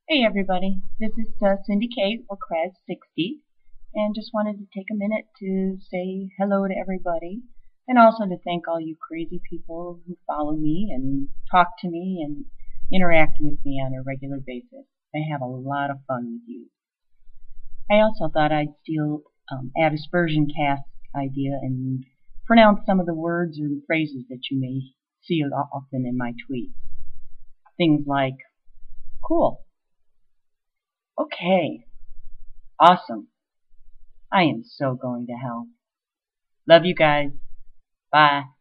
Hey everybody, this is Cindy Kate or Kraz60, and just wanted to take a minute to say hello to everybody, and also to thank all you crazy people who follow me and talk to me and interact with me on a regular basis. I have a lot of fun with you. I also thought I'd steal Aspersion Cast idea and pronounce some of the words or the phrases that you may see often in my tweets. Things like, cool, okay, awesome. I am so going to hell. Love you guys. Bye.